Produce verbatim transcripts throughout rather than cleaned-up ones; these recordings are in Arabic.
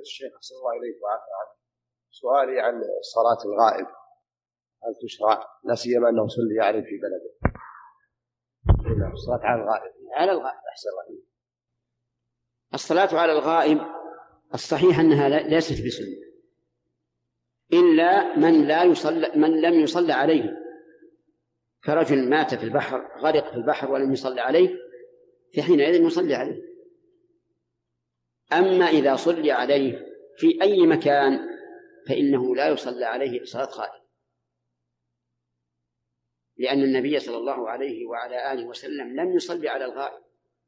الشيخ أحسن الله إليك وعافى عنك. سؤالي عن صلاة الغائب، هل تشرع لا سيما أنه صلي عليه في بلده؟ الصلاة على الغائب. على الغائب أحسن الله. الصلاة على الغائب الصحيح أنها ليست بسنة إلا من لا يصلى من لم يصلى عليه، كرجل مات في البحر، غرق في البحر ولم يصلى عليه، في حينئذ يصلي عليه. أما إذا صلي عليه في أي مكان فإنه لا يصلى عليه صلاة غائب، لأن النبي صلى الله عليه وعلى آله وسلم لم يصلي على الغائب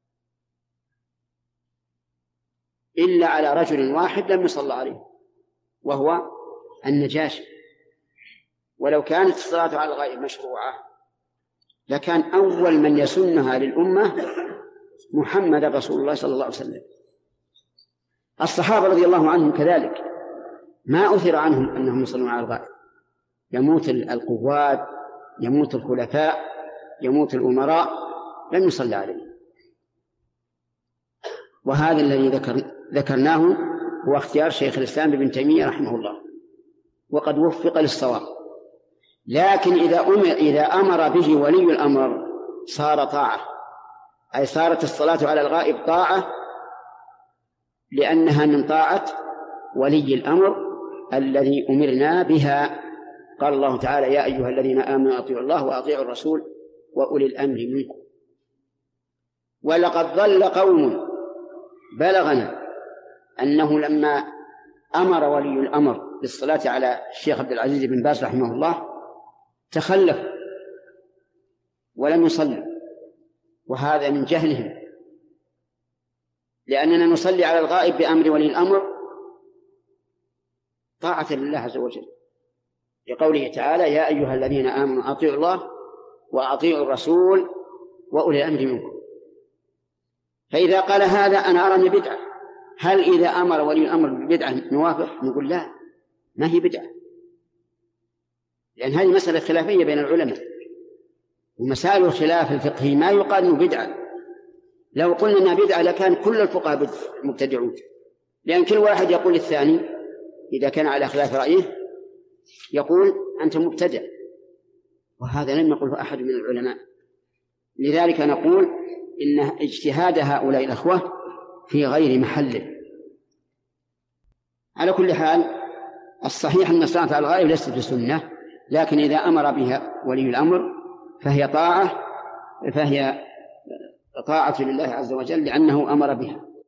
إلا على رجل واحد لم يصلى عليه وهو النجاشي. ولو كانت الصلاة على الغائب مشروعة لكان أول من يسنها للأمة محمد رسول الله صلى الله عليه وسلم. الصحابة رضي الله عنهم كذلك ما أثر عنهم أنهم يصلون على الغائب، يموت القواد، يموت الخلفاء، يموت الأمراء، لم يصلى عليه. وهذا الذي ذكر ذكرناه هو اختيار شيخ الإسلام ابن تيمية رحمه الله، وقد وفق للصواب. لكن إذا أمر, إذا أمر به ولي الأمر صار طاعة، أي صارت الصلاة على الغائب طاعة، لأنها من طاعة ولي الأمر الذي أمرنا بها. قال الله تعالى: يا أيها الذين آمنوا أطيعوا الله وأطيعوا الرسول وأولي الأمر منكم. ولقد ضل قوم بلغنا أنه لما أمر ولي الأمر بالصلاة على الشيخ عبد العزيز بن باز رحمه الله تخلف ولم يصلي، وهذا من جهلهم، لأننا نصلي على الغائب بأمر ولي الأمر طاعة لله عز وجل، لقوله تعالى: يا أيها الذين آمنوا أطيعوا الله وأطيعوا الرسول وأولي الأمر منكم. فإذا قال هذا أنا أرى بدعة، هل إذا أمر ولي الأمر ببدعة نوافق؟ نقول لا، ما هي بدعة، لأن هذه مسألة خلافية بين العلماء، ومسائل الخلاف الفقهي ما يقال إنه بدعة. لو قلنا إنها بدعة لكان كل الفقهاء مبتدعون، لأن كل واحد يقول الثاني إذا كان على خلاف رأيه يقول أنت مبتدع، وهذا لم يقله أحد من العلماء. لذلك نقول إن اجتهاد هؤلاء الأخوة في غير محله. على كل حال الصحيح أن الصلاة على الغائب ليست بسنة، لكن إذا أمر بها ولي الأمر فهي طاعة فهي طاعة لله عز وجل لأنه أمر بها.